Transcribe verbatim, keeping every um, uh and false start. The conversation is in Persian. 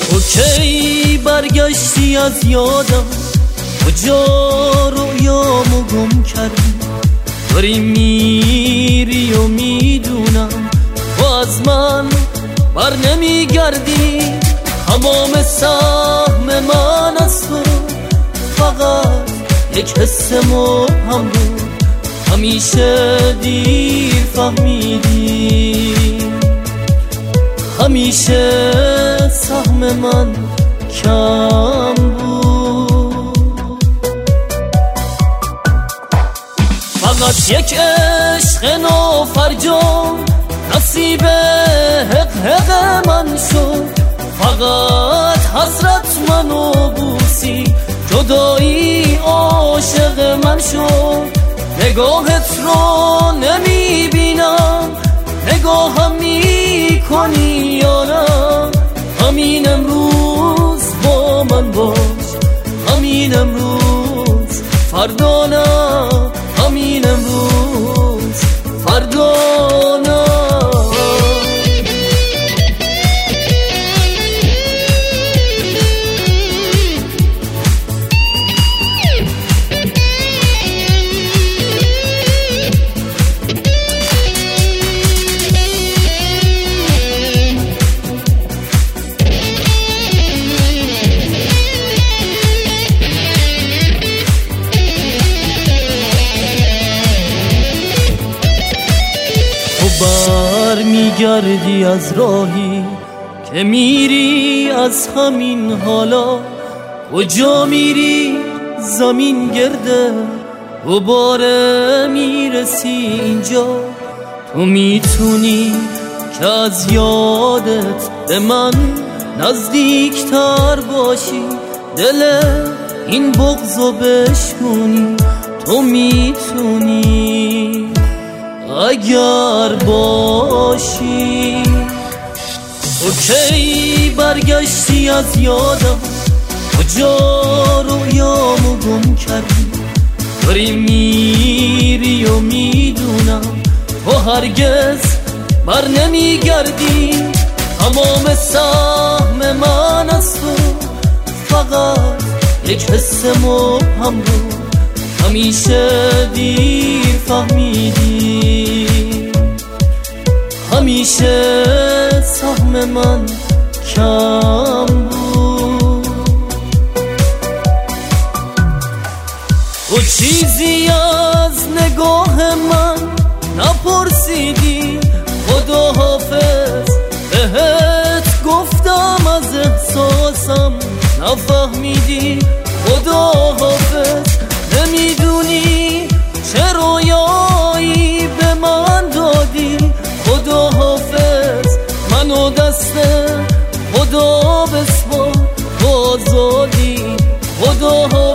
تو کی برگشتی از یادم، کجا رویامو گم کردی؟ داری میری و میدونم تو از من بر نمیگردی. تمام سهم من از تو فقط یک حس مبهم بود، همیشه دیر فهمیدی، همیشه سهم من کم بود. فقط یک عشق نافرجام نصیب حق حق من شد، فقط حسرت منو بوسی، جدایی عاشق من شد. نگاهت رو نمیبینم، نگاهم میکنی یا نه؟ همین امروز با من باش، همین امروز فردا نه، همین امروز فردا نه. بر میگردی از راهی که میری از همین حالا، کجا میری زمین گرده دوباره میرسی اینجا. تو میتونی که از یادت به من نزدیکتر باشی، دل این بغضو بشکنی. تو میتونی اگر باشی. تو کی برگشتی از یادم، کجا رویامو گم کردی؟ داری میری و میدونم تو هرگز بر نمیگردی. تمام سهم من از تو فقط یک حس مبهم بود، همیشه دیر فهمیدی، همیشه سهم من کم بود. تو چیزی از نگاه من نپرسیدی، خدا حافظ بهت گفتم از احساسم نفهمیدی. خدا حافظ نمیدونی چه رویایی به من دادی. خدا حافظ منو دست خدا بسپار تو آزادی. خدا حافظ